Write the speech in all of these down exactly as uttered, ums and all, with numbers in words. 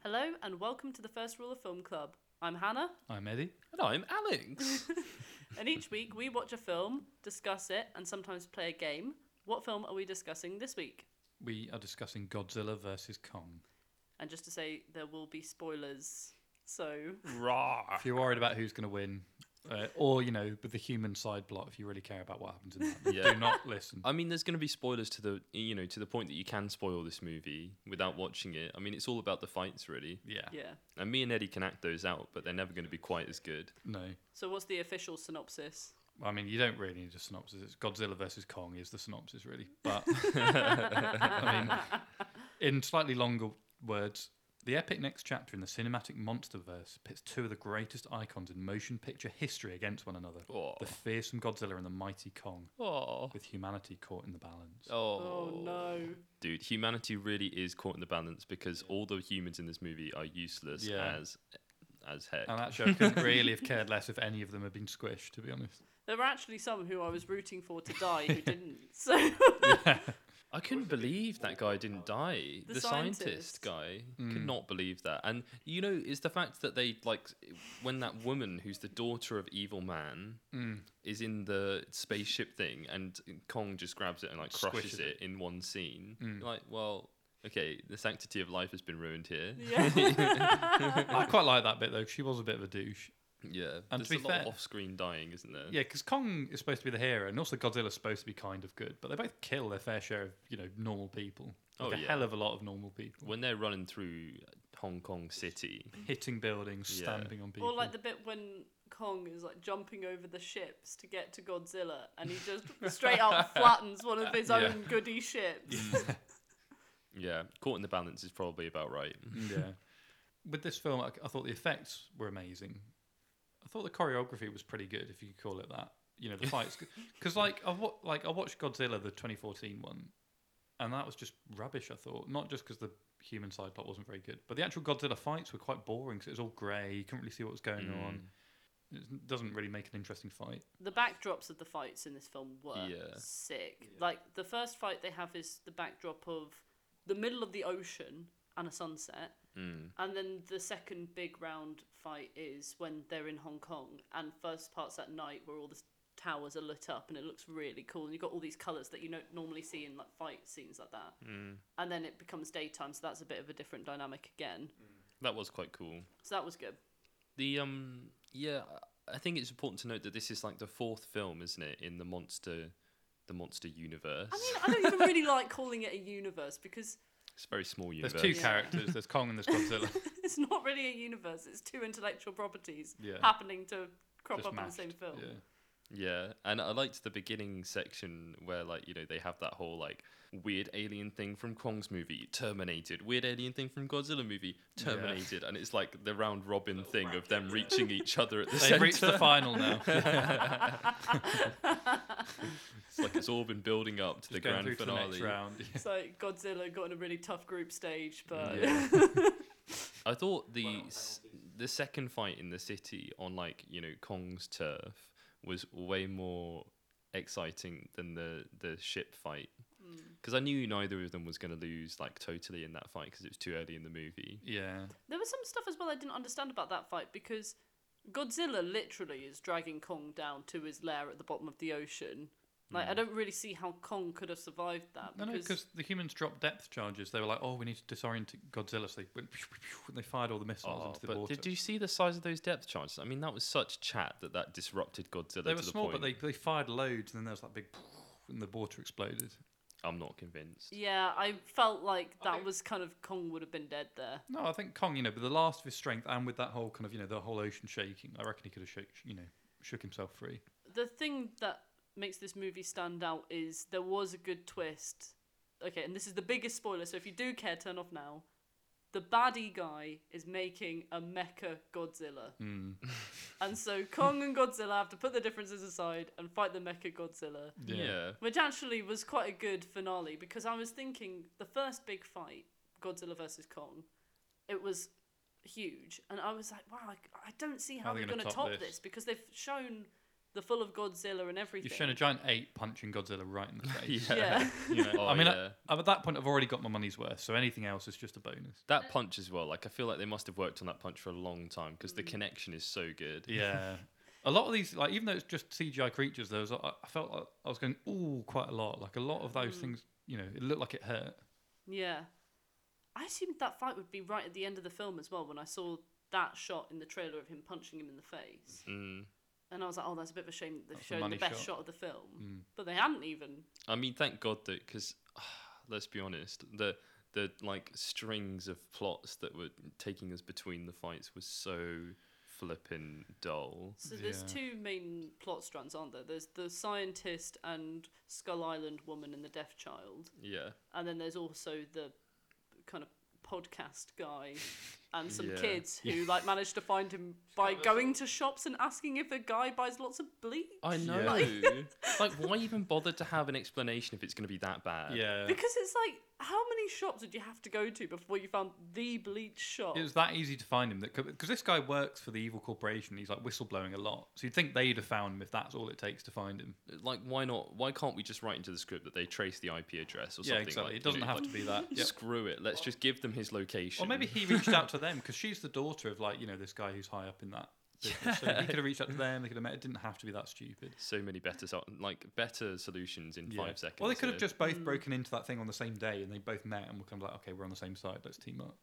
Hello and welcome to the First Rule of Film Club. I'm Hannah. I'm Eddie. And I'm Alex. And each week we watch a film, discuss it, and sometimes play a game. What film are we discussing this week? We are discussing Godzilla versus Kong. And just to say, there will be spoilers. So, Raw. If you're worried about who's going to win, uh, or, you know, with the human side plot, if you really care about what happens in that, Yeah. do not listen. I mean, there's going to be spoilers to the, you know, to the point that you can spoil this movie without watching it. I mean, it's all about the fights, really. Yeah. yeah. And me and Eddie can act those out, but they're never going to be quite as good. No. So what's the official synopsis? I mean, you don't really need a synopsis. It's Godzilla versus Kong is the synopsis, really. But, I mean, in slightly longer words, the epic next chapter in the cinematic monsterverse pits two of the greatest icons in motion picture history against one another. Oh. The fearsome Godzilla and the mighty Kong, Oh. with humanity caught in the balance. Oh. Oh no. Dude, humanity really is caught in the balance because all the humans in this movie are useless Yeah. as as heck. And actually, I couldn't really have cared less if any of them had been squished, to be honest. There were actually some who I was rooting for to die who didn't. So I couldn't believe that guy didn't die. The The, scientist. scientist. guy Mm. could not believe that. And you know, it's the fact that they like when that woman who's the daughter of Evil Man Mm. is in the spaceship thing, and Kong just grabs it and like crushes Squishes it, it. in one scene. Mm. Like, well, okay, the sanctity of life has been ruined here. yeah. I quite like that bit, though, 'cause she was a bit of a douche. Yeah, And there's to a be lot fair- of off-screen dying, isn't there? Yeah, because Kong is supposed to be the hero, and also Godzilla's supposed to be kind of good, but they both kill their fair share of, you know, normal people. Like Oh, a yeah. hell of a lot of normal people. When they're running through Hong Kong City. Hitting buildings, Yeah. stamping on people. Or like the bit when Kong is like jumping over the ships to get to Godzilla and he just straight up flattens one of his Yeah. own goody ships. Yeah, caught in the balance is probably about right. Yeah. With this film, I, I thought the effects were amazing. I thought the choreography was pretty good, if you could call it that. You know, the fights. Because, like, I wa- like, I watched Godzilla, the twenty fourteen one, and that was just rubbish, I thought. Not just because the human side plot wasn't very good, but the actual Godzilla fights were quite boring, so it was all grey. You couldn't really see what was going Mm. on. It doesn't really make an interesting fight. The backdrops of the fights in this film were Yeah. sick. Yeah. Like the first fight they have is the backdrop of the middle of the ocean and a sunset. Mm. And then the second big round fight is when they're in Hong Kong, and first part's at night where all the towers are lit up and it looks really cool, and you've got all these colours that you don't normally see in like fight scenes like that. Mm. And then it becomes daytime, so that's a bit of a different dynamic again. That was quite cool. So that was good. The um yeah, I think it's important to note that this is like the fourth film, isn't it, in the monster the monster universe. I mean, I don't even really like calling it a universe because It's a very small universe. There's two Yeah. characters. There's Kong and there's Godzilla. it's not really a universe. It's two intellectual properties Yeah. happening to crop Just up in the mashed. same film. Yeah. Yeah, and I liked the beginning section where, like, you know, they have that whole, like, weird alien thing from Kong's movie, Terminated. Weird alien thing from Godzilla movie, Terminated. And it's like the round robin thing of them reaching each other at the They've centre. reached the final now. It's like it's all been building up to the Just going grand through to the next finale. round. So Godzilla got in a really tough group stage, but Yeah. I thought the s- the second fight in the city on, like, you know, Kong's turf was way more exciting than the the ship fight, mm. because I knew neither of them was going to lose, like, totally in that fight because it was too early in the movie. Yeah. There was some stuff as well I didn't understand about that fight because Godzilla literally is dragging Kong down to his lair at the bottom of the ocean. Like, I don't really see how Kong could have survived that. No, no, because the humans dropped depth charges. They were like, "Oh, we need to disorient Godzilla." So they went, and they fired all the missiles Oh, into the but water. did you see the size of those depth charges? I mean, that was such chat that that disrupted Godzilla They to were the small, point. but they, they fired loads, and then there was that big, and the water exploded. I'm not convinced. Yeah, I felt like I that think- was kind of Kong would have been dead there. No, I think Kong, you know, with the last of his strength, and with that whole kind of, you know, the whole ocean shaking, I reckon he could have, shook, you know, shook himself free. The thing that makes this movie stand out is there was a good twist. Okay, and this is the biggest spoiler, so if you do care, turn off now. The baddie guy is making a mecha Godzilla. Mm. And so Kong and Godzilla have to put their differences aside and fight the mecha Godzilla. Yeah. Yeah. Which actually was quite a good finale because I was thinking the first big fight, Godzilla versus Kong, it was huge. And I was like, wow, I, I don't see how, How are they they're gonna going to top top this? this because they've shown They're full of Godzilla and everything. You've shown a giant ape punching Godzilla right in the face. Yeah. Yeah. You know, Oh, I mean, yeah. I, at that point, I've already got my money's worth, so anything else is just a bonus. That punch as well. Like I feel like they must have worked on that punch for a long time because Mm. the connection is so good. Yeah. A lot of these, like, even though it's just C G I creatures, there was, I I felt like I was going, ooh, quite a lot. Like, a lot of those Mm. things, you know, it looked like it hurt. Yeah. I assumed that fight would be right at the end of the film as well when I saw that shot in the trailer of him punching him in the face. Mm. And I was like, oh, that's a bit of a shame that they've That's a shown the money best shot. shot of the film. Mm. But they hadn't even. I mean, thank God that because let's be honest, the the like strings of plots that were taking us between the fights was so flippin' dull. So there's Yeah. two main plot strands, aren't there? There's the scientist and Skull Island woman and the deaf child. Yeah. And then there's also the kind of podcast guy and some Yeah. kids who like managed to find him by going to shops and asking if a guy buys lots of bleach. I know. Yeah. Like, why even bother to have an explanation if it's going to be that bad? Yeah. Because it's like, how many shops did you have to go to before you found the bleach shop? It was that easy to find him that because this guy works for the evil corporation. He's like whistleblowing a lot, so you'd think they'd have found him if that's all it takes to find him. Like, why not? Why can't we just write into the script that they trace the I P address or Yeah, something? exactly. Like, It doesn't you know, have like, to be that. Yep. Screw it. Let's just give them his location. Or maybe he reached out to them because she's the daughter of like you know this guy who's high up in that business. So he could have reached out to them. They could have met. It didn't have to be that stupid. So many better, so- like better solutions in Yeah. five seconds. Well, they could have here. just both Mm. broken into that thing on the same day, and they both met and were kind of like, okay, we're on the same side. Let's team up.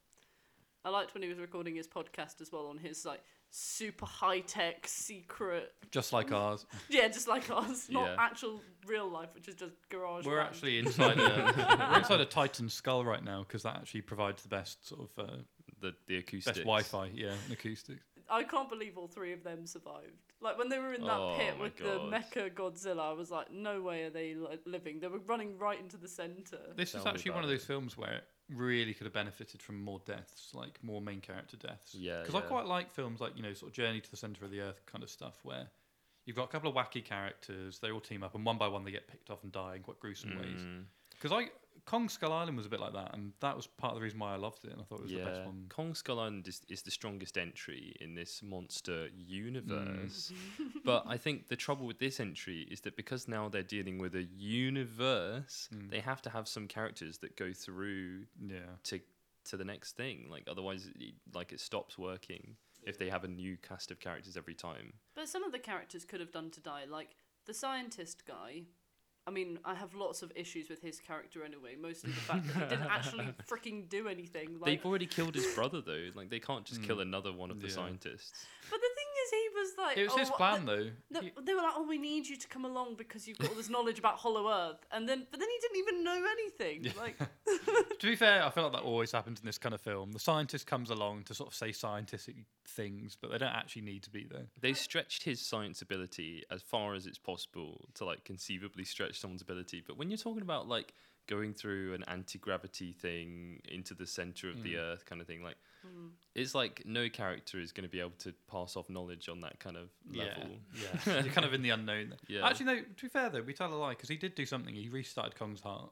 I liked when he was recording his podcast as well on his like super high tech secret. Just like ours. Yeah, just like ours, not Yeah. actual real life, which is just garage. We're band. actually inside a we're inside a Titan skull right now because that actually provides the best sort of uh, the the acoustics. best Wi-Fi, yeah, and acoustics. I can't believe all three of them survived. Like when they were in that Oh pit my with God. the Mecha Godzilla, I was like, no way are they li- living. They were running right into the center. This Tell is me actually about one of it. those films where it really could have benefited from more deaths, like more main character deaths. Yeah, Because I yeah. quite like films like, you know, sort of Journey to the Centre of the Earth kind of stuff where you've got a couple of wacky characters, they all team up, and one by one they get picked off and die in quite gruesome ways. Mm, Because I Kong Skull Island was a bit like that, and that was part of the reason why I loved it, and I thought it was the best yeah, one. Kong Skull Island is, is the strongest entry in this monster Mm. universe. But I think the trouble with this entry is that because now they're dealing with a universe, Mm. they have to have some characters that go through Yeah. to to the next thing. Like otherwise, it, like it stops working if they have a new cast of characters every time. But some of the characters could have done to die. Like the scientist guy. I mean, I have lots of issues with his character anyway. Mostly the fact that he didn't actually freaking do anything. Like, They've already killed his brother though. Like they can't just Mm. kill another one of the Yeah. scientists. but the thing is, he was like, It was oh, his what- plan, though. the- He- they were like, "Oh, we need you to come along because you've got all this knowledge about Hollow Earth," and then, but then he didn't even know anything. Yeah. Like, To be fair, I feel like that always happens in this kind of film. The scientist comes along to sort of say scientific things, but they don't actually need to be there. They stretched his science ability as far as it's possible to like conceivably stretch someone's ability. But when you're talking about like going through an anti-gravity thing into the center of the Mm. earth kind of thing, like mm. it's like no character is going to be able to pass off knowledge on that kind of level. Yeah, yeah. You're kind of in the unknown. there. Yeah. Actually, no. To be fair, though, we tell a lie because he did do something. He restarted Kong's heart.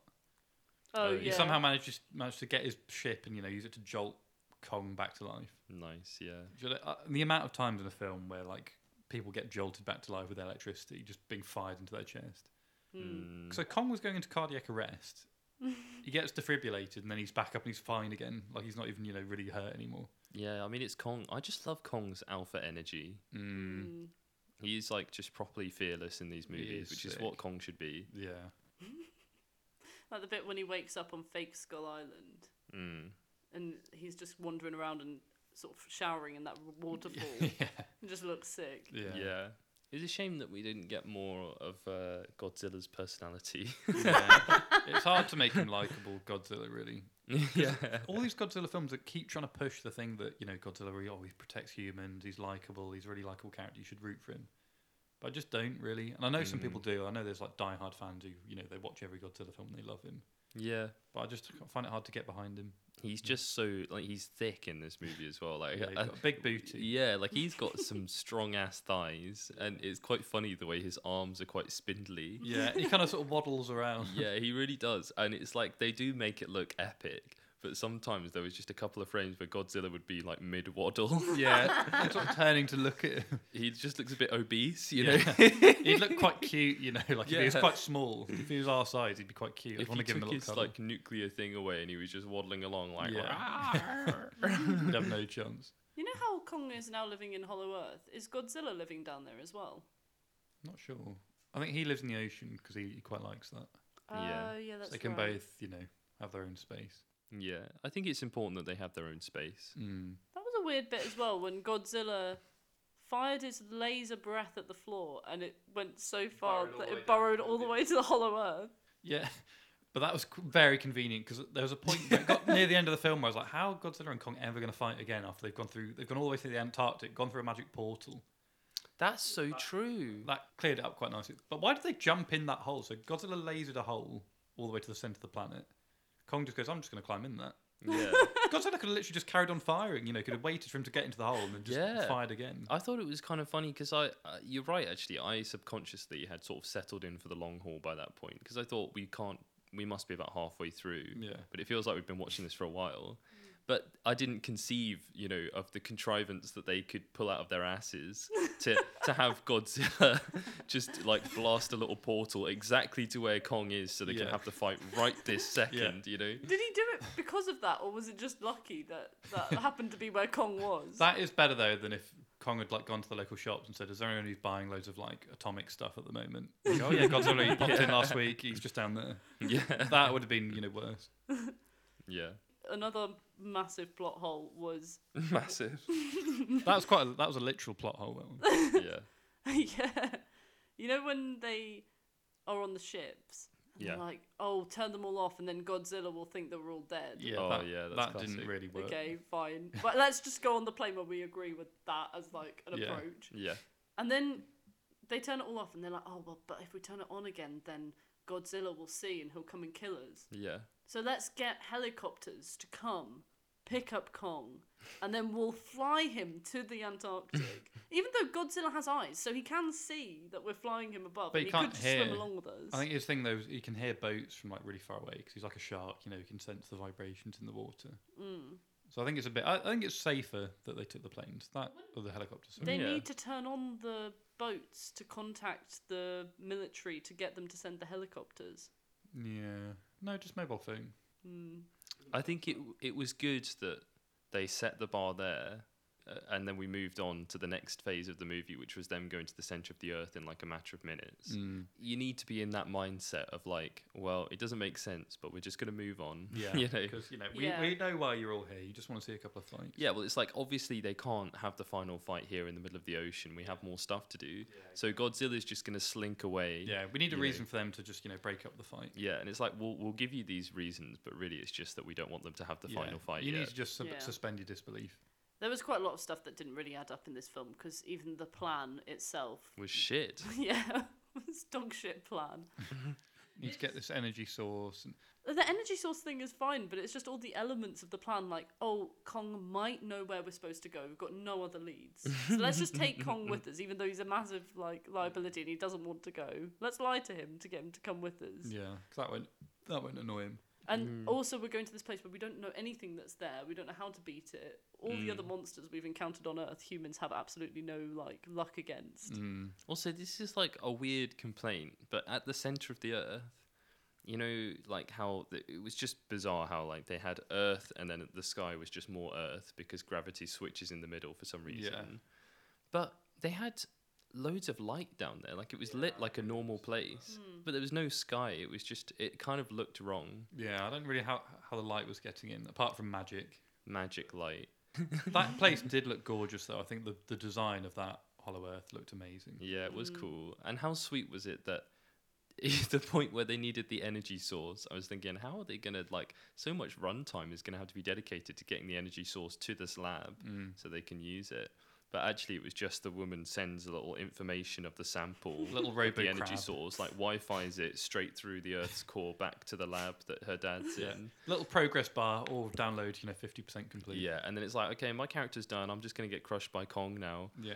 oh, Oh, yeah. he He somehow managed to, managed to get his ship and you know use it to jolt Kong back to life. Nice, yeah. Do you know, uh, the amount of times in a film where like people get jolted back to life with electricity just being fired into their chest. Mm. Mm. So Kong was going into cardiac arrest. He gets defibrillated and then he's back up and he's fine again. Like he's not even you know really hurt anymore. Yeah, I mean it's Kong. I just love Kong's alpha energy. Mm. Mm. He's like just properly fearless in these He movies, is which is sick. what Kong should be. Yeah. Like the bit when he wakes up on Fake Skull Island Mm. and he's just wandering around and sort of showering in that waterfall. yeah. It just looks sick. Yeah. Yeah. It's a shame that we didn't get more of uh, Godzilla's personality. Yeah. It's hard to make him likable, Godzilla, really. yeah. All these Godzilla films that keep trying to push the thing that, you know, Godzilla really always protects humans, he's likable, he's a really likable character, you should root for him. But I just don't really. And I know some Mm. people do. I know there's like diehard fans who, you know, they watch every Godzilla film and they love him. Yeah. But I just find it hard to get behind him. He's just so like he's thick in this movie as well. Like Yeah, he's uh, got a big booty. yeah, like he's got some strong ass thighs, and it's quite funny the way his arms are quite spindly. Yeah, he kind of sort of waddles around. Yeah, he really does, and it's like they do make it look epic. but sometimes there was just a couple of frames where Godzilla would be like mid waddle. Yeah, sort of turning to look at him. He just looks a bit obese, you Yeah. know. He'd look quite cute, you know. Like if he was Yeah. quite small, if he was our size, he'd be quite cute. I'd If want you to give him a took little his cuddle. like nuclear thing away and he was just waddling along like, Yeah. "Rawr." He'd have no chance. You know how Kong is now living in Hollow Earth? Is Godzilla living down there as well? Not sure. I think he lives in the ocean because he, he quite likes that. Yeah. Oh, yeah, So that's they can right. both, you know, have their own space. Yeah, I think it's important that they have their own space. Mm. That was a weird bit as well when Godzilla fired his laser breath at the floor and it went so far burrowed all that the way it burrowed down. all the way to the Hollow Earth. Yeah, but that was c- very convenient because there was a point where it got near the end of the film where I was like, "How are Godzilla and Kong ever going to fight again after they've gone through? They've gone all the way to the Antarctic, gone through a magic portal." That's so true. That cleared it up quite nicely. But why did they jump in that hole? So Godzilla lasered a hole all the way to the center of the planet. Kong just goes, "I'm just going to climb in that." Yeah. Godzilla could have literally just carried on firing. You know, could have waited for him to get into the hole and then just Yeah. fired again. I thought it was kind of funny because I, uh, you're right actually. I subconsciously had sort of settled in for the long haul by that point because I thought we can't, we must be about halfway through. Yeah. But it feels like we've been watching this for a while. But I didn't conceive, you know, of the contrivance that they could pull out of their asses to to have Godzilla just like blast a little portal exactly to where Kong is, so they Yeah. can have the fight right this second. You know. Did he do it because of that, or was it just lucky that that happened to be where Kong was? That is better though than if Kong had like gone to the local shops and said, "Is there anyone who's buying loads of like atomic stuff at the moment?" Like, oh yeah, Godzilla he popped in last week. He's just down there. Yeah. That would have been, you know, worse. Yeah. Another massive plot hole was Massive. That was quite. A, that was a literal plot hole. That one. Yeah. yeah, you know when they are on the ships. And Yeah. They're like, oh, turn them all off, and then Godzilla will think that we're all dead. Yeah, Oh, that, yeah, that's that didn't classic. really work. Okay, fine. But let's just go on the plane where we agree with that as like an Yeah. approach. Yeah. And then they turn it all off, and they're like, oh well, but if we turn it on again, then Godzilla will see and he'll come and kill us. Yeah. So let's get helicopters to come, pick up Kong, and then we'll fly him to the Antarctic. Even though Godzilla has eyes, so he can see that we're flying him above, But and he he can't could just hear. swim along with us. I think his thing though is he can hear boats from like really far away because he's like a shark. You know, he can sense the vibrations in the water. Mm. So I think it's a bit. I, I think it's safer that they took the planes, that or the helicopters. sorry. They Yeah. need to turn on the boats to contact the military to get them to send the helicopters. Yeah. No, just mobile phone. Mm. I think it it was good that they set the bar there, uh, and then we moved on to the next phase of the movie, which was them going to the center of the earth in like a matter of minutes. Mm. You need to be in that mindset of like, well, it doesn't make sense, but we're just gonna move on. Yeah. you know. Because you know we, Yeah. we know why you're all here. You just want to see a couple of fights. Yeah, well, it's like obviously they can't have the final fight here in the middle of the ocean. We have more stuff to do. So Godzilla's just gonna slink away. Yeah. We need a you know. reason for them to just you know break up the fight. Yeah, and it's like we'll we'll give you these reasons, but really it's just that we don't want them to have the Yeah. final fight You yet. need to just sub- Yeah. suspend your disbelief. There was quite a lot of stuff that didn't really add up in this film because even the plan itself, Was shit. yeah, was dog shit plan. You need to get this energy source. And, The energy source thing is fine, but it's just all the elements of the plan. Like, oh, Kong might know where we're supposed to go. We've got no other leads, so let's just take Kong with us, even though he's a massive like liability and he doesn't want to go. Let's lie to him to get him to come with us. yeah, 'cause that won't that won't annoy him. And also, we're going to this place where we don't know anything that's there. We don't know how to beat it. All the other monsters we've encountered on Earth, humans have absolutely no like luck against. Mm. Also, this is like a weird complaint, but at the center of the earth, you know, like how the, it was just bizarre how like they had Earth and then the sky was just more Earth because gravity switches in the middle for some reason. Yeah. But they had loads of light down there, like it was lit like a normal place, Hmm. but there was no sky. It was just it kind of looked wrong. Yeah, I don't really how how the light was getting in apart from magic. Magic light. That place did look gorgeous though. I think the the design of that Hollow Earth looked amazing. Yeah, it was Mm. cool. And how sweet was it that the point where they needed the energy source, I was thinking, how are they going to, like, so much runtime is going to have to be dedicated to getting the energy source to this lab Mm. so they can use it. but actually it was just the woman sends a little information of the sample, Little of robo the energy crab. source, like Wi-Fi's it straight through the Earth's core back to the lab that her dad's Yeah. in. Little progress bar or download, you know, fifty percent complete. Yeah, and then it's like, okay, my character's done. I'm just gonna get crushed by Kong now. Yeah.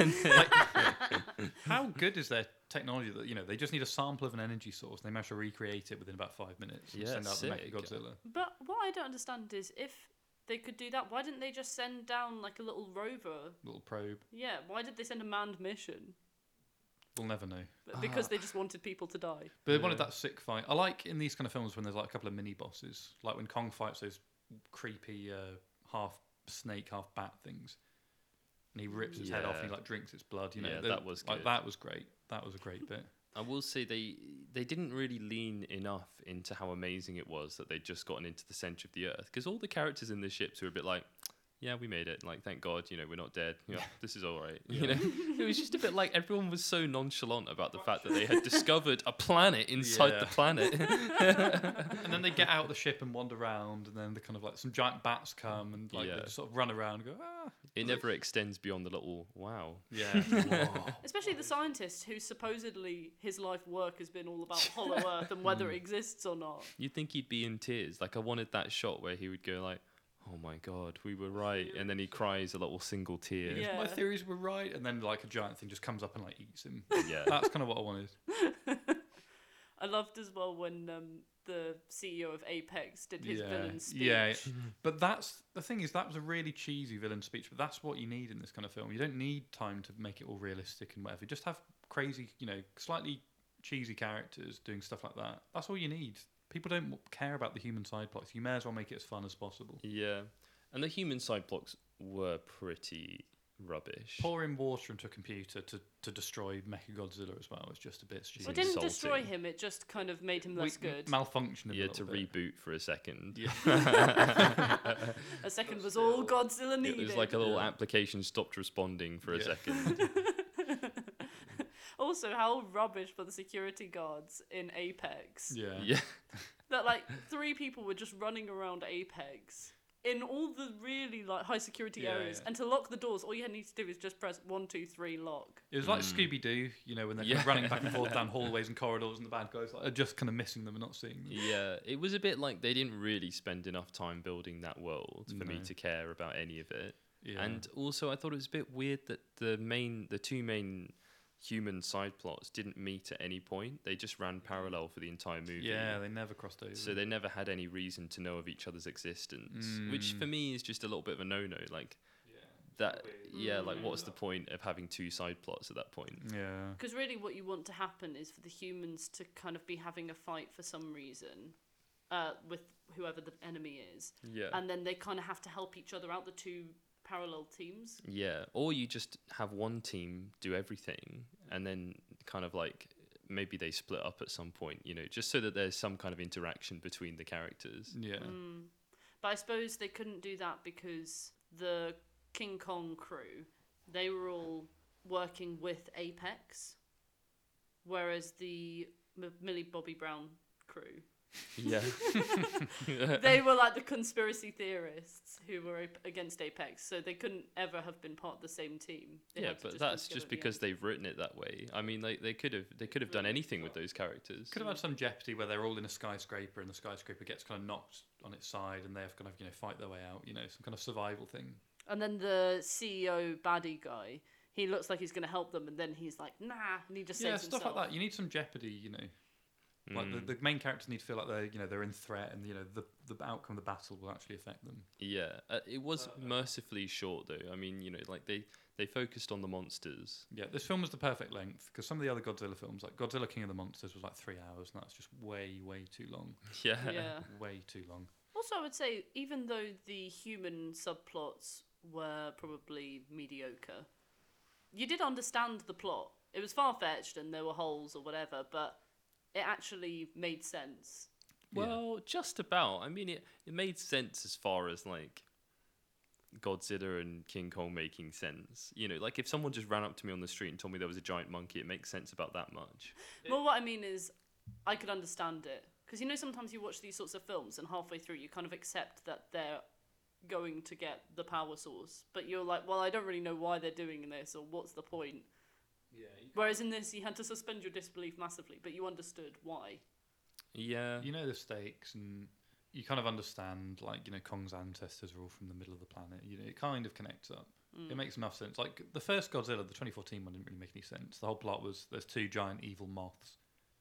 Like, how good is their technology that, you know, they just need a sample of an energy source and they manage to recreate it within about five minutes and Yeah, send out sick. the Mechagodzilla. But what I don't understand is if they could do that, why didn't they just send down like a little rover? Little probe. Yeah, why did they send a manned mission? We'll never know. But because they just wanted people to die. But they wanted Yeah. that sick fight. I like in these kind of films when there's like a couple of mini bosses, like when Kong fights those creepy uh, half snake, half bat things, and he rips his head off and he Yeah. like drinks its blood. You know, Yeah, They- that was like good. that was great. That was a great bit. I will say they they didn't really lean enough into how amazing it was that they'd just gotten into the center of the Earth, because all the characters in the ships were a bit like, yeah, we made it. Like, thank God, you know, we're not dead. Yeah, this is all right. You know, it was just a bit like everyone was so nonchalant about the fact that they had discovered a planet inside Yeah. the planet. And then they get out of the ship and wander around, and then the kind of like some giant bats come and like Yeah. they just sort of run around and go ah. It never extends beyond the little wow. Yeah. Whoa. Especially the scientist who supposedly his life work has been all about Hollow Earth and whether it exists or not. You'd think he'd be in tears. Like, I wanted that shot where he would go like, oh my God, we were right. And then he cries a little single tear. Yeah. My theories were right, and then like a giant thing just comes up and like eats him. Yeah. That's kind of what I wanted. I loved as well when um, the C E O of Apex did his Yeah, villain speech. yeah. But that's the thing is that was a really cheesy villain speech, but that's what you need in this kind of film. You don't need time to make it all realistic and whatever. Just have crazy, you know, slightly cheesy characters doing stuff like that. That's all you need. People don't care about the human side plots. You may as well make it as fun as possible. Yeah. And the human side plots were pretty rubbish. Pouring water into a computer to, to destroy Mechagodzilla as well is just a bit stupid. It didn't insulting. destroy him, it just kind of made him less We- good. Malfunctioned a Yeah, little to bit. reboot for a second. Yeah. A second was all Godzilla It needed. was like a little Yeah. application stopped responding for a Yeah. second. Also, how rubbish for the security guards in Apex. yeah. Yeah. That like three people were just running around Apex in all the really like high security Yeah, areas, yeah. and to lock the doors, all you need to do is just press one, two, three, lock. It was like Mm. Scooby Doo, you know, when they're Yeah. kind of running back and forth down hallways and corridors, and the bad guys like, are just kind of missing them and not seeing them. Yeah, it was a bit like they didn't really spend enough time building that world for me No. to care about any of it. Yeah. And also, I thought it was a bit weird that the main, the two main human side plots didn't meet at any point. They just ran parallel for the entire movie. yeah, they never crossed over. So they never had any reason to know of each other's existence, which Mm. for me is just a little bit of a no-no. Like that, yeah. Like, what's the point of having two side plots at that point? yeah. Because really, what you want to happen is for the humans to kind of be having a fight for some reason uh, with whoever the enemy is, Yeah. and then they kind of have to help each other out. The two parallel teams. Yeah, or you just have one team do everything, and then kind of like maybe they split up at some point, you know, just so that there's some kind of interaction between the characters. Yeah. Mm. But I suppose they couldn't do that because the King Kong crew, they were all working with Apex, whereas the M- Millie Bobby Brown crew, Yeah. they were like the conspiracy theorists who were ap- against Apex, so they couldn't ever have been part of the same team. They Yeah, had to but just that's be just together at the because end. they've written it that way. I mean, they they could have they could have done anything with those characters. Could have had some jeopardy where they're all in a skyscraper and the skyscraper gets kind of knocked on its side and they have to kind of, you know, fight their way out, you know, some kind of survival thing. And then the C E O baddie guy, he looks like he's going to help them, and then he's like, nah, and he just Yeah, saves stuff himself. like that. You need some jeopardy, you know. Like Mm. the, the main characters need to feel like they're, you know, they're in threat and, you know, the, the outcome of the battle will actually affect them. Yeah, uh, it was mercifully short though. I mean, you know, like they they focused on the monsters. Yeah, this film was the perfect length because some of the other Godzilla films, like Godzilla King of the Monsters, was like three hours, and that's just way, way too long. Yeah. Yeah. Way too long. Also, I would say, even though the human subplots were probably mediocre, you did understand the plot. It was far-fetched and there were holes or whatever, but it actually made sense. Yeah. Well, just about. I mean, it, it made sense as far as like Godzilla and King Kong making sense. You know, like if someone just ran up to me on the street and told me there was a giant monkey, it makes sense about that much. Well, what I mean is, I could understand it. Because, you know, sometimes you watch these sorts of films and halfway through you kind of accept that they're going to get the power source, but you're like, well, I don't really know why they're doing this or what's the point. Yeah. Whereas in this, you had to suspend your disbelief massively, but you understood why. Yeah. You know the stakes, and you kind of understand, like, you know, Kong's ancestors are all from the middle of the planet. You know, it kind of connects up. Mm. It makes enough sense. Like, the first Godzilla, the twenty fourteen one, didn't really make any sense. The whole plot was there's two giant evil moths,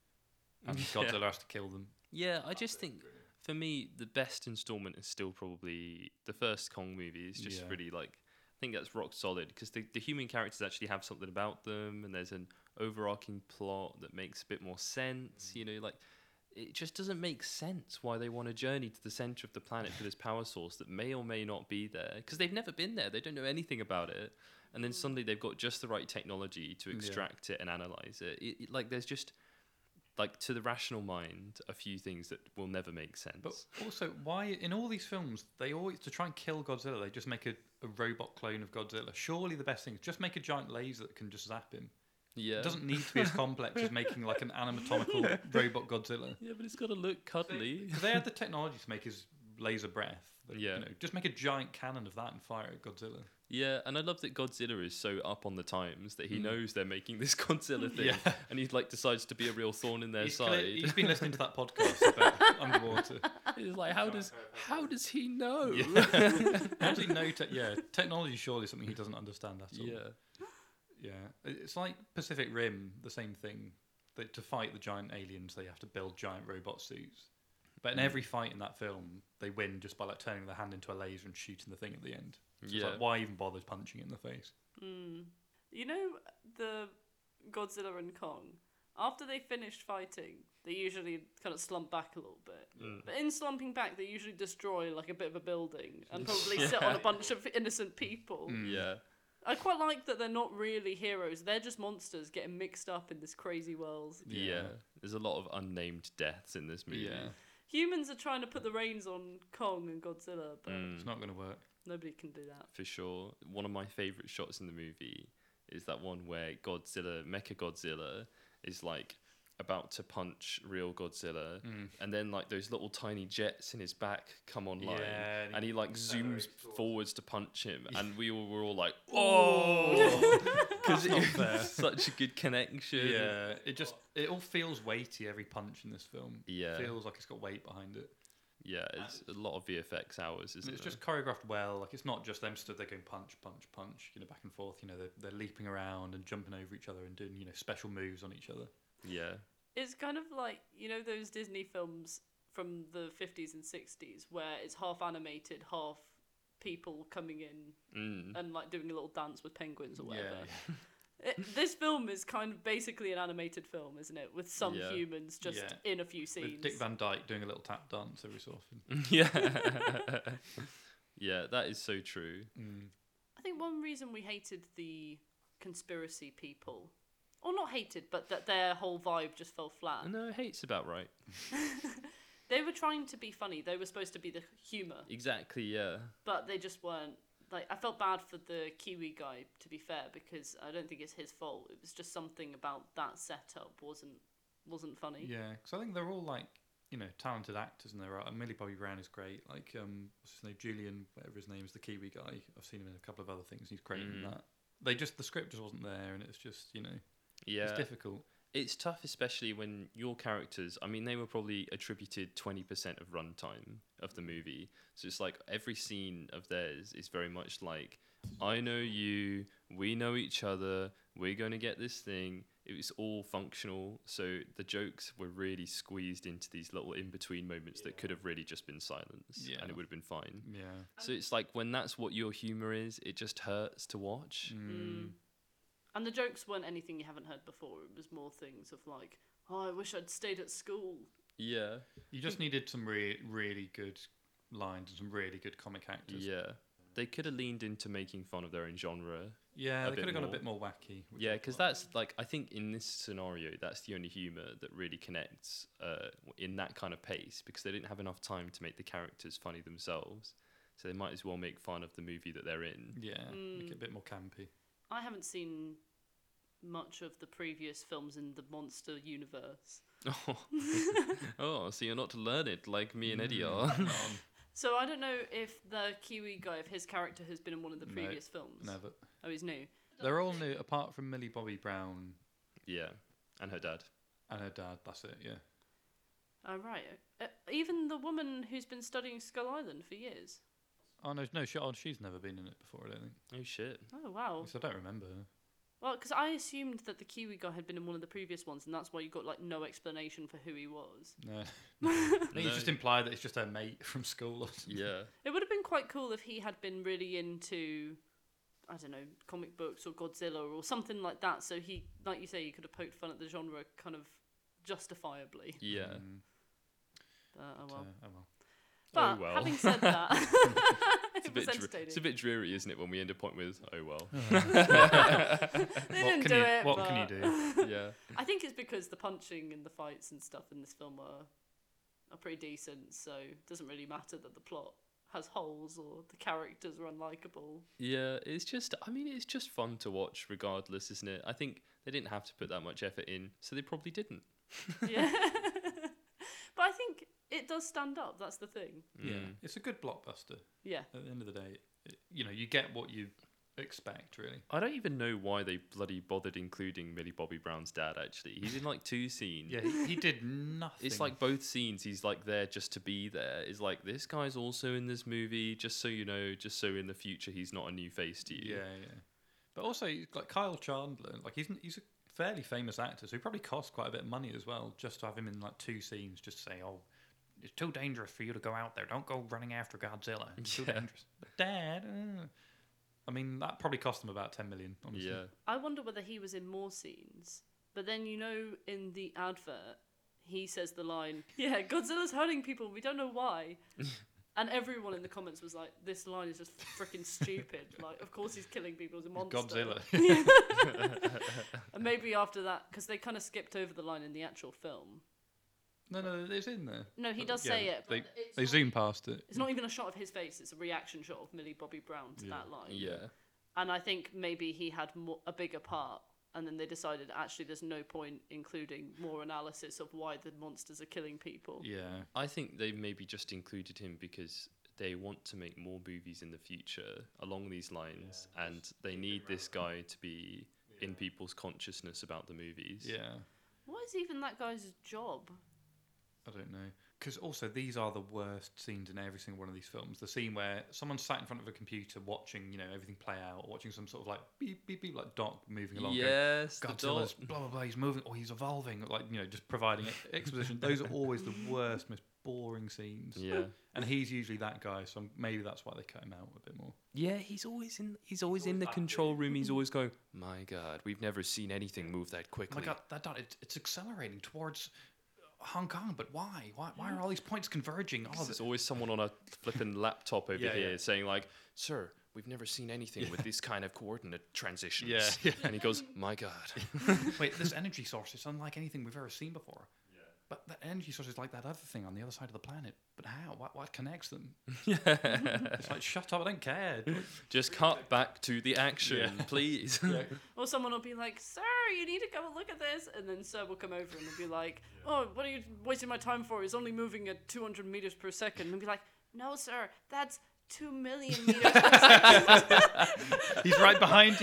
and Yeah. Godzilla has to kill them. Yeah, I just think for me the best installment is still probably the first Kong movie. It's just Yeah. really like I think that's rock solid because the the human characters actually have something about them, and there's an overarching plot that makes a bit more sense. You know, like it just doesn't make sense why they want to journey to the center of the planet for this power source that may or may not be there because they've never been there. They don't know anything about it, and then suddenly they've got just the right technology to Yeah. extract it and analyze it. It, it. Like there's just like to the rational mind, a few things that will never make sense. But also, why in all these films they always to try and kill Godzilla, they just make a, a robot clone of Godzilla. Surely the best thing is just make a giant laser that can just zap him. yeah, It doesn't need to be as complex as making like an anatomical robot Godzilla. yeah, but it's got to look cuddly. Because they had the technology to make his laser breath. That, Yeah. You know, just make a giant cannon of that and fire it at Godzilla. Yeah, and I love that Godzilla is so up on the times that he Mm. knows they're making this Godzilla thing, Yeah. and he like decides to be a real thorn in their He's, side. clear- he's been listening to that podcast about underwater. He's like, how does how does he know? How does he know? Te- yeah, technology is surely something he doesn't understand at all. Yeah. Yeah, it's like Pacific Rim, the same thing. That to fight the giant aliens, they have to build giant robot suits. But in Mm. every fight in that film, they win just by like turning their hand into a laser and shooting the thing at the end. So it's Yeah. like, why even bother punching it in the face? Mm. You know the Godzilla and Kong. After they finished fighting, they usually kind of slump back a little bit. Mm. But in slumping back, they usually destroy like a bit of a building and probably Yeah. sit on a bunch of innocent people. Mm. Yeah. I quite like that they're not really heroes. They're just monsters getting mixed up in this crazy world. Yeah. Yeah. There's a lot of unnamed deaths in this movie. Yeah, Humans are trying to put the reins on Kong and Godzilla, but Mm. it's not going to work. nobody can do that. For sure. One of my favorite shots in the movie is that one where Godzilla, Mecha Godzilla, is like about to punch real Godzilla, Mm. and then like those little tiny jets in his back come online, Yeah, and and he like zooms accelerates towards- forwards to punch him, and we all were all like, Oh, because That's not it fair. was such a good connection. Yeah, it just it all feels weighty every punch in this film. Yeah. It feels like it's got weight behind it. Yeah, it's a lot of V F X hours, And isn't it's it? just choreographed well. Like it's not just them stood there going punch, punch, punch, you know, back and forth. You know, they're they're leaping around and jumping over each other and doing you know special moves on each other. Yeah. It's kind of like, you know, those Disney films from the fifties and sixties where it's half animated, half people coming in Mm. and like doing a little dance with penguins or whatever. Yeah, It, this film is kind of basically an animated film, isn't it? With some Yeah. humans just Yeah. in a few scenes. with Dick Van Dyke doing a little tap dance every so often. yeah. Yeah, that is so true. Mm. I think one reason we hated the conspiracy people, or not hated, but that their whole vibe just fell flat. No, hate's about right. They were trying to be funny. They were supposed to be the humour, Exactly, yeah. but they just weren't. Like, I felt bad for the Kiwi guy, to be fair, because I don't think it's his fault. It was just something about that setup wasn't wasn't funny. Yeah, because I think they're all like you know talented actors, and they're right. And Millie Bobby Brown is great. Like um, what's his name, Julian, whatever his name is, the Kiwi guy. I've seen him in a couple of other things. He's great in Mm. that. They just the script just wasn't there, and it's just you know Yeah. it's difficult. It's tough, especially when your characters, I mean, they were probably attributed twenty percent of runtime of the movie. So it's like every scene of theirs is very much like, I know you, we know each other, we're going to get this thing. It was all functional. So the jokes were really squeezed into these little in between moments that could have really just been silence Yeah. and it would have been fine. Yeah. So it's like when that's what your humor is, it just hurts to watch. Mm. And the jokes weren't anything you haven't heard before. It was more things of like, oh, I wish I'd stayed at school. Yeah. You just needed some re- really good lines and some really good comic actors. Yeah. They could have leaned into making fun of their own genre. Yeah, A they bit could have gone more. a bit more wacky. which Yeah, I because quite that's like I think in this scenario, that's the only humor that really connects uh, in that kind of pace because they didn't have enough time to make the characters funny themselves, so they might as well make fun of the movie that they're in. Yeah, make Mm. it a bit more campy. I haven't seen much of the previous films in the monster universe. Oh, oh, so you're not learned like me and Eddie Mm. are. Um, So I don't know if the Kiwi guy, if his character has been in one of the No, previous films. Never. Oh, he's new. They're all new, apart from Millie Bobby Brown Yeah, and her dad. and her dad. That's it. Yeah. Oh, right. Uh, even the woman who's been studying Skull Island for years. Oh no, no, she, oh, she's never been in it before. I don't think. Oh shit. Oh, wow. So I don't remember her. Well, because I assumed that the Kiwi guy had been in one of the previous ones, and that's why you got like no explanation for who he was. No. I think No. it's just implied that it's just her mate from school or something. Yeah. It would have been quite cool if he had been really into, I don't know, comic books or Godzilla or something like that. So he, like you say, he could have poked fun at the genre kind of justifiably. Yeah. Mm, But, oh but, well. uh, oh well. But Oh, well. having said that, It's a, it bit was dr- entertaining. it's a bit dreary, isn't it, when we end a point with, oh well. They What didn't can do you? it. What but can you do? Yeah. I think it's because the punching and the fights and stuff in this film are are pretty decent. So it doesn't really matter that the plot has holes or the characters are unlikable. Yeah, it's just, I mean, it's just fun to watch regardless, isn't it? I think they didn't have to put that much effort in, so they probably didn't. Yeah. But I think it does stand up. That's the thing. Yeah, Mm. it's a good blockbuster. Yeah. At the end of the day, it, you know, you get what you expect, really. I don't even know why they bloody bothered including Millie Bobby Brown's dad, actually. He's in like two scenes. Yeah, he, he did nothing. It's like both scenes, he's like there just to be there. It's like, this guy's also in this movie, just so you know, just so in the future he's not a new face to you. Yeah, yeah. But also, like Kyle Chandler, like he's he's a fairly famous actor, so he probably cost quite a bit of money as well, just to have him in like two scenes, just to say, oh, it's too dangerous for you to go out there. Don't go running after Godzilla. It's too Yeah. dangerous. But Dad, uh, I mean, that probably cost him about ten million. Honestly. Yeah. I wonder whether he was in more scenes. But then, you know, in the advert, he says the line, yeah, Godzilla's hurting people. We don't know why. And everyone in the comments was like, this line is just freaking stupid. Like, of course he's killing people. He's a monster. Godzilla. And maybe after that, because they kind of skipped over the line in the actual film. No, no, it's in there. No, he Uh, does yeah, say it. They But it's they not- zoom past it. It's not even a shot of his face. It's a reaction shot of Millie Bobby Brown to Yeah. that line. Yeah. And I think maybe he had more, a bigger part. And then they decided, actually, there's no point including more analysis of why the monsters are killing people. Yeah. I think they maybe just included him because they want to make more movies in the future along these lines, and they need this guy to be in people's consciousness about the movies. Yeah. What is even that guy's job? I don't know. Because also, these are the worst scenes in every single one of these films. The scene where someone's sat in front of a computer watching, you know, everything play out, or watching some sort of like beep, beep, beep, like Doc moving along. going, Yes, the Godzilla's dot. blah, blah, blah, he's moving, or he's evolving, like, you know, just providing e- exposition. Those are always the worst, most boring scenes. Yeah. And he's usually that guy, so maybe that's why they cut him out a bit more. Yeah, he's always in. He's always in the control room. He's always going, "My God, we've never seen anything move that Oh quickly." my god, that dot, it, it's accelerating towards Hong Kong, but why? Why, why are all these points converging? Oh, There's always someone on a flipping laptop over Yeah, here yeah. saying like, "Sir, we've never seen anything with this kind of coordinate transitions." Yeah, yeah. And he goes, "My God." Wait, this energy source is unlike anything we've ever seen before. Yeah. But that energy source is like that other thing on the other side of the planet. But how? What, what connects them? It's like, shut up, I don't care. Just cut back to the action, Yeah. please. Yeah. Or someone will be like, sir, you need to come and look at this. And then sir will come over and will be like, oh, what are you wasting my time for? He's only moving at two hundred meters per second. And be like, no, sir, that's two million meters per second. He's right behind you.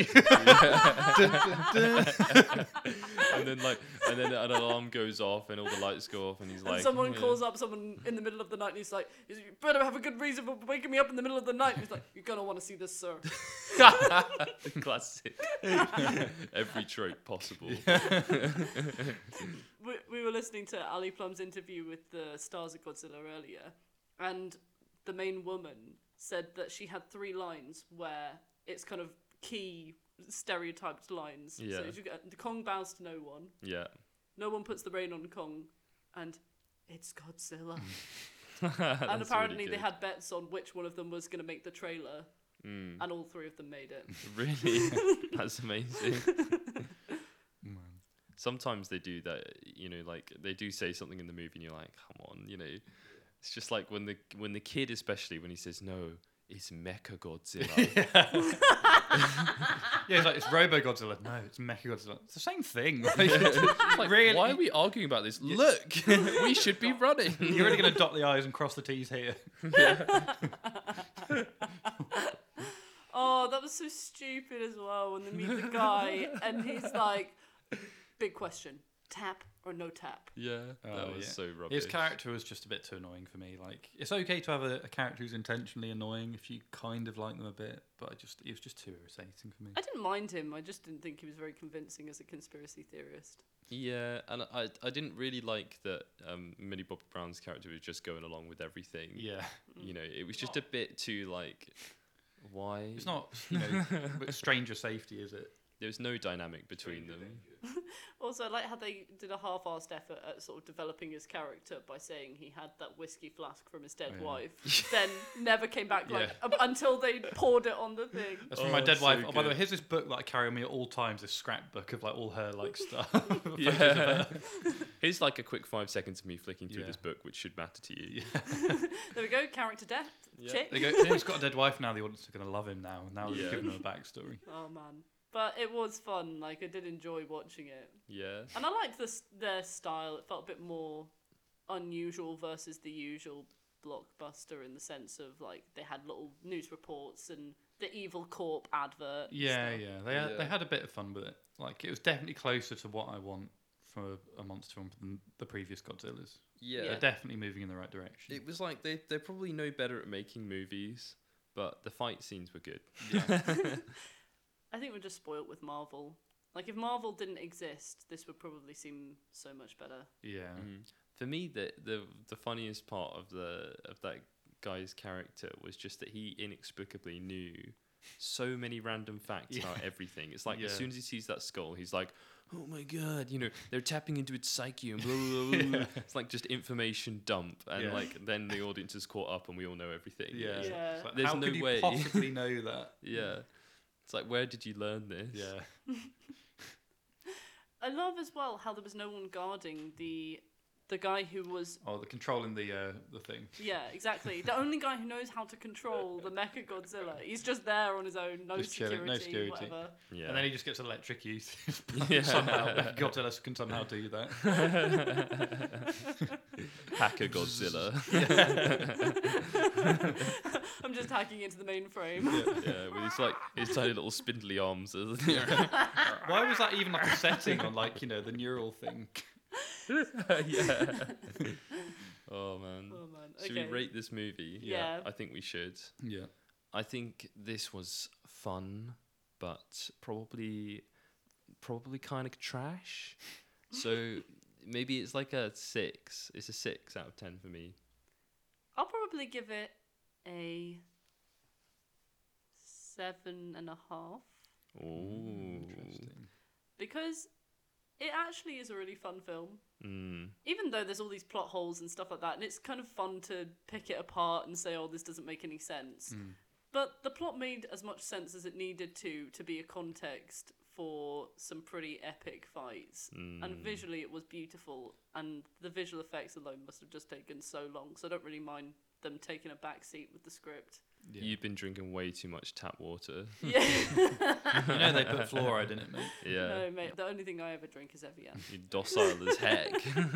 And then like, and then an alarm goes off and all the lights go off, and he's And like, someone "Yeah." calls up someone in the middle of the night and he's like, you better have a good reason for waking me up in the middle of the night. And he's like, you're going to want to see this, sir. Classic. Every trope possible. we, we were listening to Ali Plum's interview with the stars of Godzilla earlier, and the main woman said that she had three lines where it's kind of key stereotyped lines. Yeah. So you get, the Kong bows to no one, Yeah. no one puts the rain on Kong, and it's Godzilla. That's And apparently really they good. had bets on which one of them was going to make the trailer, Mm. and all three of them made it. Really? That's amazing. Man. Sometimes they do that, you know, like they do say something in the movie and you're like, come on, you know. It's just like when the when the kid, especially when he says, no, it's Mecha Godzilla. Yeah, it's like it's Robo Godzilla. No, it's Mecha Godzilla. It's the same thing. Like, it's It's like, really, why are we arguing about this? Look, we should be running. you're really going to dot the I's and cross the T's here. Oh, that was so stupid as well when they meet the guy and he's like, big question, tap or no tap? Yeah, that Oh, was yeah. so rubbish. His character was just a bit too annoying for me. Like, it's okay to have a, a character who's intentionally annoying if you kind of like them a bit, but I just he was just too irritating for me. I didn't mind him, I just didn't think he was very convincing as a conspiracy theorist. Yeah, and I I didn't really like that um, Millie Bobby Brown's character was just going along with everything. Yeah, You know, it was just a bit too like, why? it's not you know but stranger safety, is it? There was no dynamic between them. Also, I like how they did a half-assed effort at sort of developing his character by saying he had that whiskey flask from his dead Oh, yeah. wife, then never came back like Yeah. um, until they poured it on the thing. That's from Oh, my dead so wife. Oh, by the way, good. here's this book that I carry on me at all times. This scrapbook of like all her like stuff. Yeah. Here's like a quick five seconds of me flicking through Yeah. this book, which should matter to you. There we go, character death. Yeah. Check. They go, yeah, he's got a dead wife now. The audience are going to love him now. Now they've Yeah. given him a backstory. Oh man, but it was fun. Like I did enjoy watching it, Yeah. and I liked this their style. It felt a bit more unusual versus the usual blockbuster in the sense of like they had little news reports and the Evil Corp advert. and Yeah, stuff. yeah. They had, Yeah. they had a bit of fun with it. Like it was definitely closer to what I want from a, a monster film than the previous Godzillas. Yeah. They're definitely moving in the right direction. It was like they they're probably no better at making movies, but the fight scenes were good. I think we're just spoilt with Marvel. Like if Marvel didn't exist, this would probably seem so much better. Yeah. Mhm. For me, the the the funniest part of the of that guy's character was just that he inexplicably knew so many random facts Yeah. about everything. It's like as Yeah. soon as he sees that skull, he's like, "Oh my god!" You know, they're tapping into its psyche and blah blah blah. blah. Yeah. It's like just information dump, and Yeah. like then the audience is caught up, and we all know everything. Yeah. Yeah. It's like, There's how no could you way. possibly know that? Yeah. It's like, where did you learn this? Yeah. I love as well how there was no one guarding the the guy who was Oh, the controlling the uh, the thing. yeah exactly the only guy who knows how to control the Mecha Godzilla. He's just there on his own, no Just chilling, security, no security. whatever. Yeah. And then he just gets electrocuted. Yeah. somehow, Godzilla can somehow do that. Hacker Godzilla. I'm just hacking into the mainframe. Yeah, with his like his tiny little spindly arms. Why was that even like a setting on like you know the neural thing? Yeah. Oh man. Oh man. Should Okay. we rate this movie? Yeah. I think we should. Yeah. I think this was fun, but probably probably kind of trash. So maybe it's like a six. It's a six out of ten for me. I'll probably give it a seven and a half Ooh. Interesting. because it actually is a really fun film. Mm. Even though there's all these plot holes and stuff like that, and it's kind of fun to pick it apart and say, oh, this doesn't make any sense. Mm. But the plot made as much sense as it needed to to be a context for some pretty epic fights. Mm. And visually it was beautiful, and the visual effects alone must have just taken so long, so I don't really mind them taking a back seat with the script. Yeah. You've been drinking way too much tap water. Yeah. You know they put fluoride in it, mate. Yeah. No, mate, the only thing I ever drink is Evian. You're docile as heck.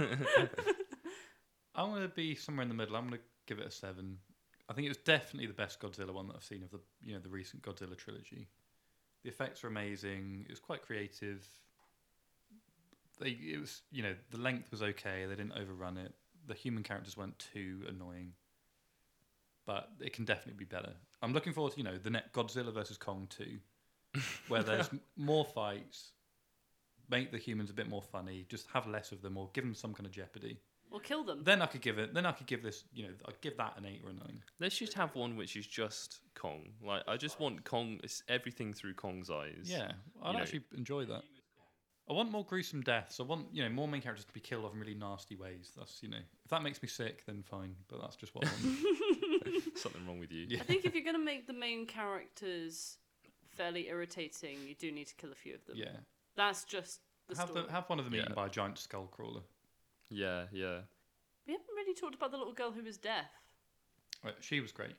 I'm gonna be somewhere in the middle. I'm gonna give it a seven. I think it was definitely the best Godzilla one that I've seen of the you know the recent Godzilla trilogy. The effects were amazing. It was quite creative. They it was you know the length was okay. They didn't overrun it. The human characters weren't too annoying. But it can definitely be better. I'm looking forward to you know the net Godzilla versus Kong two, where there's m- more fights. Make the humans a bit more funny. Just have less of them, or give them some kind of jeopardy. Or kill them. Then I could give it. Then I could give this. You know, I'd give that an eight or a nine. Let's just have one which is just Kong. Like I just want Kong. It's everything through Kong's eyes. Yeah, I'd you know- actually enjoy that. I want more gruesome deaths. I want you know more main characters to be killed off in really nasty ways. That's you know if that makes me sick, then fine. But that's just what I want. Something wrong with you. Yeah. I think if you're going to make the main characters fairly irritating, you do need to kill a few of them. yeah, That's just the have story. the, have one of them eaten Yeah. by a giant skull crawler. Yeah, yeah. We haven't really talked about the little girl who was deaf. Right, she was great.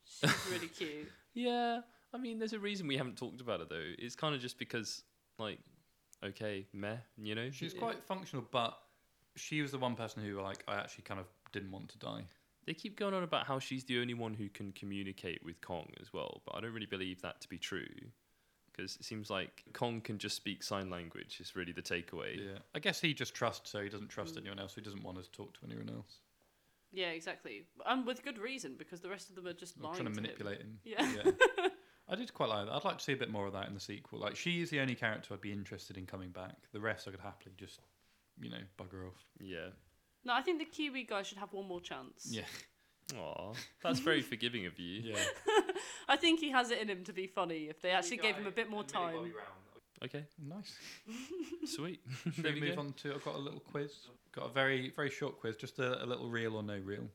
She's really cute. Yeah, I mean, there's a reason we haven't talked about it though. It's kind of just because, like, okay, meh, you know. She's Yeah. quite functional, but she was the one person who, like, I actually kind of didn't want to die. They keep going on about how she's the only one who can communicate with Kong as well, but I don't really believe that to be true. Because it seems like Kong can just speak sign language. Is really the takeaway. Yeah, I guess he just trusts her. He doesn't trust Mm. anyone else. He doesn't want to talk to anyone else. Yeah, exactly. And with good reason, because the rest of them are just Or lying trying to to manipulate him. Yeah. yeah. I did quite like that. I'd like to see a bit more of that in the sequel. Like, she is the only character I'd be interested in coming back. The rest I could happily just, you know, bugger off. Yeah. No, I think the Kiwi guy should have one more chance. Yeah. Aw, that's very forgiving of you. Yeah. I think he has it in him to be funny if they actually gave him a bit more time. Okay, Nice. sweet. Should There we we move go. on to? I've got a little quiz. Got a very, very short quiz. Just a, a little real or no real.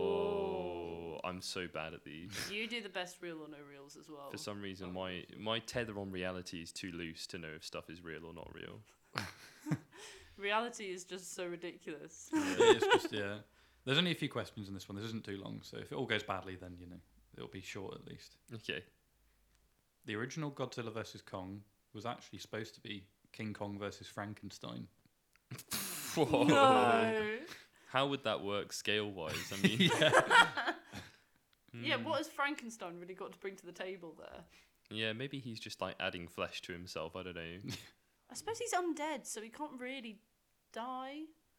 Oh, I'm so bad at these. You do the best real or no reals as well. For some reason, my my tether on reality is too loose to know if stuff is real or not real. Reality is just so ridiculous. It's just yeah. There's only a few questions in this one. This isn't too long, so if it all goes badly, then you know it'll be short at least. Okay. The original Godzilla versus Kong was actually supposed to be King Kong versus Frankenstein. Whoa. No. How would that work scale wise? I mean, yeah. Yeah, hmm. what has Frankenstein really got to bring to the table there? Yeah, maybe he's just like adding flesh to himself. I don't know. I suppose he's undead, so he can't really die.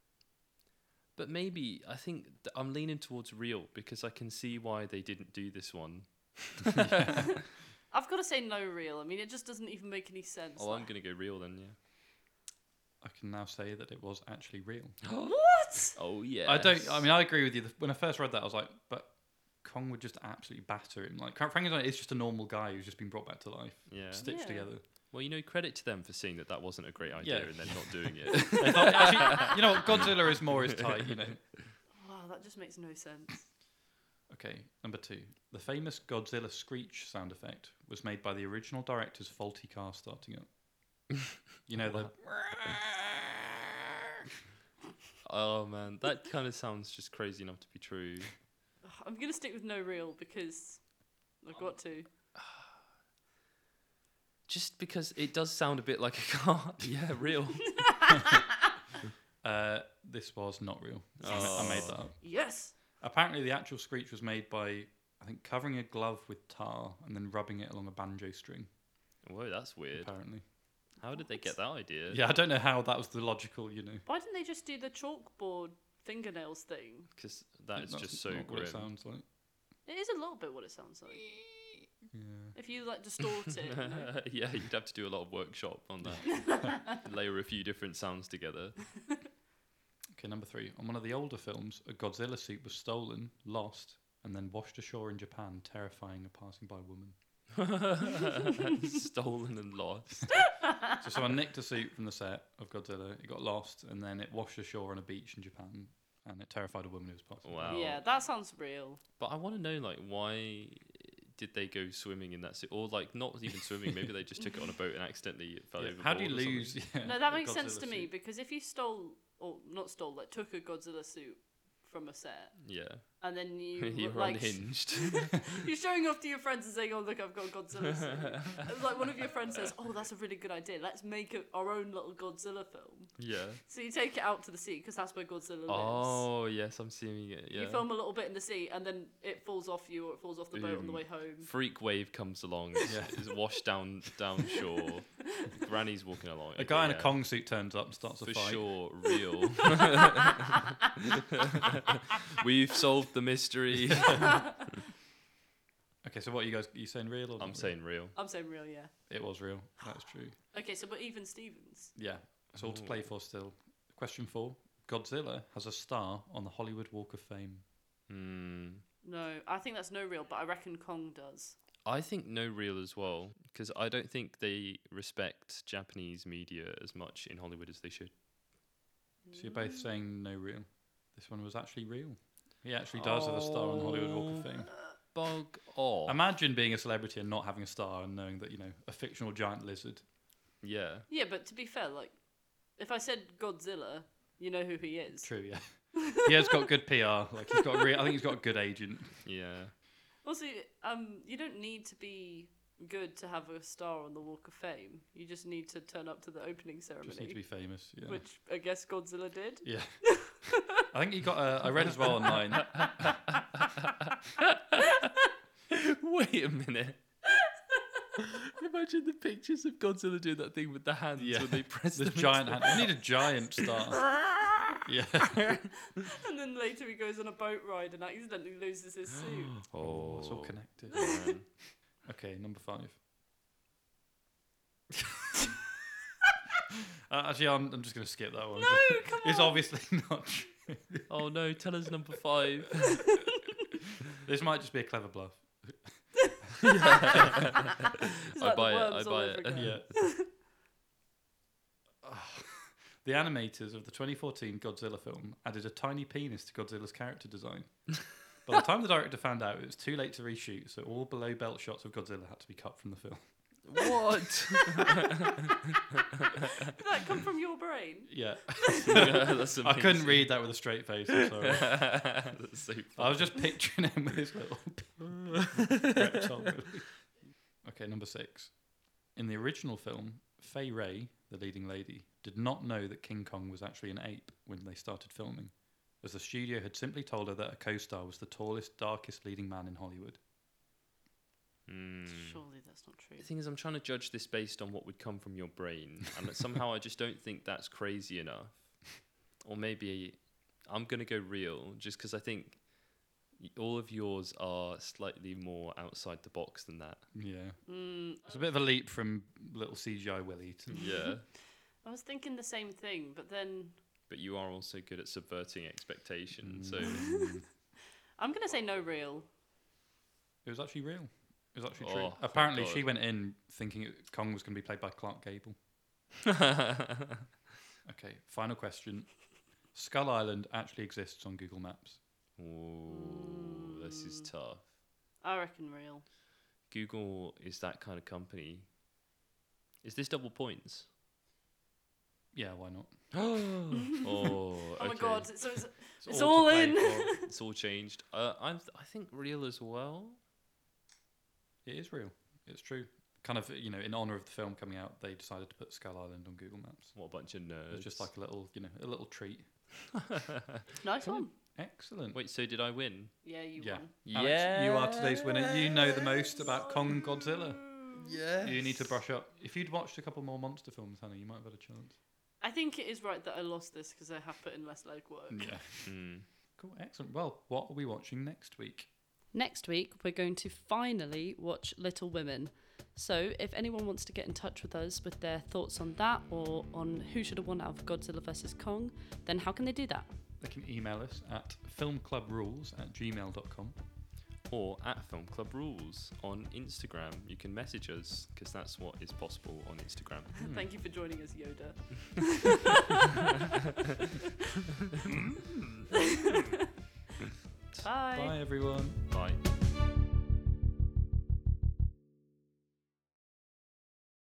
But maybe I think th- I'm leaning towards real because I can see why they didn't do this one. I've got to say no real. I mean, it just doesn't even make any sense. Oh, I'm Like- gonna go real then. Yeah. I can now say that it was actually real. What? Oh yeah. I don't. I mean, I agree with you. The- When I first read that, I was like, but Kong would just absolutely batter him. Like Frankenstein is just a normal guy who's just been brought back to life, Yeah. stitched Yeah. together. Well, you know, credit to them for seeing that that wasn't a great idea Yeah. and then not doing it. They thought, actually, you know, what, Godzilla is more his type. You know. Wow, that just makes no sense. Okay, number two. The famous Godzilla screech sound effect was made by the original director's faulty car starting up. You know the. Oh man, that kind of sounds just crazy enough to be true. Ugh, I'm going to stick with no real because I've got to. Just because it does sound a bit like a car. Yeah, real. Uh, this was not real. I ma- I made that up. Yes! Apparently, the actual screech was made by, I think, covering a glove with tar and then rubbing it along a banjo string. Whoa, that's weird. Apparently. How did they get that idea? Yeah, I don't know how that was the logical, you know. Why didn't they just do the chalkboard fingernails thing? Because that is That's just so not what grim. it sounds like. It is a little bit what it sounds like. Yeah. If you like distort it. You know? Yeah, you'd have to do a lot of workshop on that. Layer a few different sounds together. Okay, number three. On one of the older films, a Godzilla suit was stolen, lost, and then washed ashore in Japan, terrifying a passing by woman. Stolen and lost. So someone nicked a suit from the set of Godzilla, it got lost, and then it washed ashore on a beach in Japan, and it terrified a woman who was passing by. Wow. Yeah, that sounds real. But I want to know, like, why did they go swimming in that suit? Or, like, not even swimming. Maybe they just took it on a boat and accidentally it fell Yeah, overboard. how do you or something. lose? Yeah, No, that a makes sense Godzilla to me suit? because if you stole, or not stole, like took a Godzilla suit from a set Yeah. and then you You're like unhinged. you're showing off to your friends and saying, "Oh, look, I've got a Godzilla suit." And, like one of your friends says, "Oh, that's a really good idea. Let's make a, our own little Godzilla film." Yeah. So you take it out to the sea because that's where Godzilla lives. Oh, yes, I'm seeing it. Yeah. You film a little bit in the sea and then it falls off you or it falls off the boat on the Boom. way home. Freak wave comes along. It's, Yeah. it's washed down down shore. Granny's walking along. A Okay, guy in a yeah. Kong suit turns up and starts a For fight. sure, real. We've solved the mystery. Okay, so what are you guys? Are you saying real or? I'm not saying real. I'm saying real, yeah. real? It was real. That's true. Okay, so but even Stevens. Yeah, it's all to Ooh. play for still. Question four: Godzilla has a star on the Hollywood Walk of Fame. Hmm. No, I think that's no real, but I reckon Kong does. I think no real as well, because I don't think they respect Japanese media as much in Hollywood as they should. So you're both saying no real. This one was actually real. He actually does have a star on the Hollywood Walk of Fame. Bug off. Imagine being a celebrity and not having a star and knowing that, you know, a fictional giant lizard. Yeah. Yeah, but to be fair, like, if I said Godzilla, you know who he is. True, yeah. He has got good P R. Like he's got. A re- I think he's got a good agent. Yeah. Also, um, you don't need to be good to have a star on the Walk of Fame. You just need to turn up to the opening ceremony. Just need to be famous. Yeah. Which I guess Godzilla did. Yeah. I think he got. A, I read as well online. Wait a minute. Imagine the pictures of Godzilla doing that thing with the hands Yeah. when they press The them giant into hand. We need a giant star. Yeah. And then later he goes on a boat ride and accidentally loses his suit. the- Oh, It's all connected. man. Okay, number five. uh, actually, I'm, I'm just going to skip that one. No, come It's on. obviously not true. Oh no, tell us number five. This might just be a clever bluff. It's I like buy the it, I worms all buy over it. again. Yeah. The animators of the twenty fourteen Godzilla film added a tiny penis to Godzilla's character design. By the time the director found out, it was too late to reshoot, so all below belt shots of Godzilla had to be cut from the film. What? Did that come from your brain? Yeah. Yeah, that's I couldn't amazing. read that with a straight face, I'm sorry. That's so I was just picturing him with his little reptile movie. Okay, number six. In the original film, Fay Ray, the leading lady, did not know that King Kong was actually an ape when they started filming, as the studio had simply told her that her co-star was the tallest, darkest leading man in Hollywood. Mm. Surely that's not true. The thing is, I'm trying to judge this based on what would come from your brain, and that somehow I just don't think that's crazy enough. Or maybe I'm gonna go real, just because I think y- all of yours are slightly more outside the box than that. Yeah. Mm, It's a bit of a leap from little C G I Willy to... Yeah, I was thinking the same thing, but then but you are also good at subverting expectations. So Mm. I'm gonna say no real. It was actually real. It was actually true. Oh, thank Apparently, God. she went in thinking it, Kong was going to be played by Clark Gable. Okay, final question. Skull Island actually exists on Google Maps. Ooh, this is Mm. tough. I reckon real. Google is that kind of company. Is this double points? Yeah, why not? Oh, Oh my okay. god! So it's, It's, It's to all play in. for. It's all changed. Uh, I'm. I think real as well. It is real. It's true. Kind of, you know, in honor of the film coming out, they decided to put Skull Island on Google Maps. What a bunch of nerds. It was just like a little, you know, a little treat. nice Come on. one. Excellent. Wait, so did I win? Yeah, you Yeah. won. Alex, you are today's winner. You know the most about Kong and Godzilla. Yeah. You need to brush up. If you'd watched a couple more monster films, Hannah, you might have had a chance. I think it is right that I lost this because I have put in less legwork. Yeah. Mm. Cool. Excellent. Well, what are we watching next week? Next week, we're going to finally watch Little Women. So, if anyone wants to get in touch with us with their thoughts on that or on who should have won out of Godzilla versus Kong, then how can they do that? They can email us at filmclubrules at gmail dot com. Or at Film Club Rules on Instagram. You can message us because that's what is possible on Instagram. Thank you for joining us, Yoda. Bye. Bye, everyone. Bye.